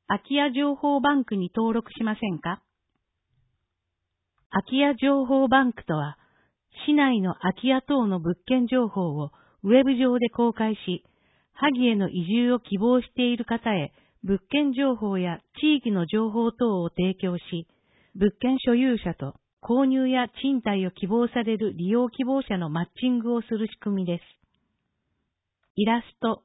空き家情報バンクに登録しませんか？空き家情報バンクとは、市内の空き家等の物件情報をウェブ上で公開し、萩への移住を希望している方へ物件情報や地域の情報等を提供し、物件所有者と購入や賃貸を希望される利用希望者のマッチングをする仕組みです。イラス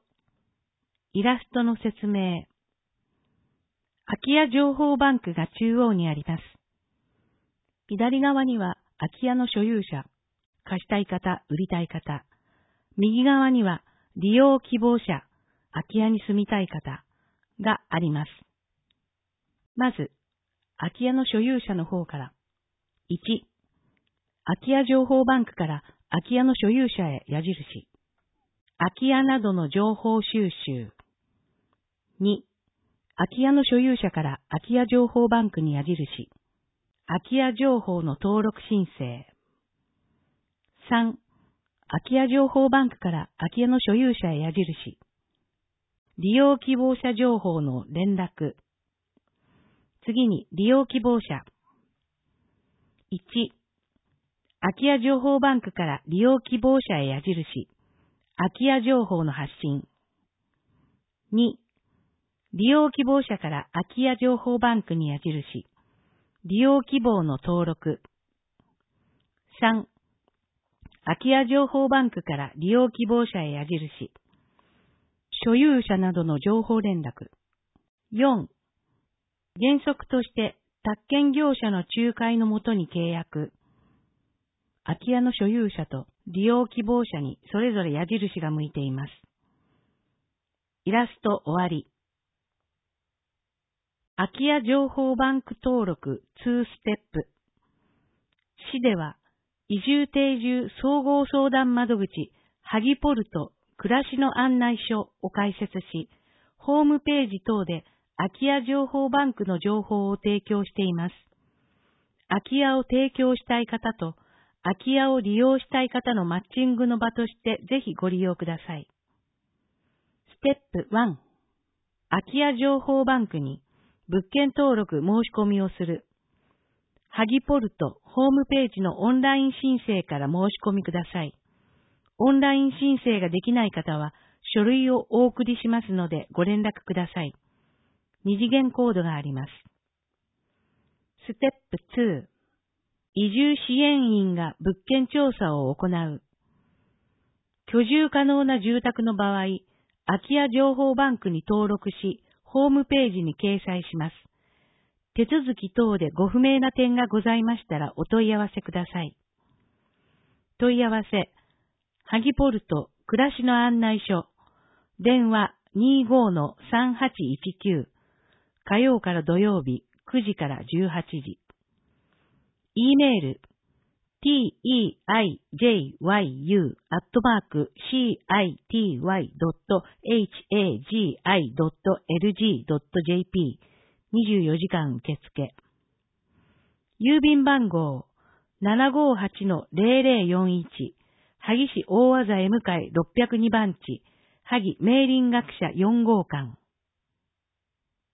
トの説明。空き家情報バンクが中央にあります。左側には空き家の所有者、貸したい方、売りたい方。右側には利用希望者、空き家に住みたい方があります。まず、空き家の所有者の方から。1、空き家情報バンクから空き家の所有者へ矢印。空き家などの情報収集。2、空き家の所有者から空き家情報バンクに矢印。空き家情報の登録申請。3、空き家情報バンクから空き家の所有者へ矢印。利用希望者情報の連絡。次に利用希望者。1、空き家情報バンクから利用希望者へ矢印。空き家情報の発信。2、利用希望者から空き家情報バンクに矢印。利用希望の登録。3、空き家情報バンクから利用希望者へ矢印。所有者などの情報連絡。4、原則として宅建業者の仲介のもとに契約。空き家の所有者と利用希望者にそれぞれ矢印が向いています。イラスト終わり。空き家情報バンク登録2ステップ。市では、移住定住総合相談窓口、ハギポルト暮らしの案内所を開設し、ホームページ等で空き家情報バンクの情報を提供しています。空き家を提供したい方と、空き家を利用したい方のマッチングの場としてぜひご利用ください。ステップ1、空き家情報バンクに物件登録申し込みをする。ハギポルトホームページのオンライン申請から申し込みください。オンライン申請ができない方は書類をお送りしますのでご連絡ください。二次元コードがあります。ステップ2、移住支援員が物件調査を行う。居住可能な住宅の場合、空き家情報バンクに登録し、ホームページに掲載します。手続き等でご不明な点がございましたらお問い合わせください。問い合わせ、ハギポルト暮らしの案内所、電話 25-3819、火曜から土曜日9時から18時。E メール、teijy.city.hagi.lg.jp 24時間受付。郵便番号 758-0041 萩市大字 M 会602番地萩明林学者4号館。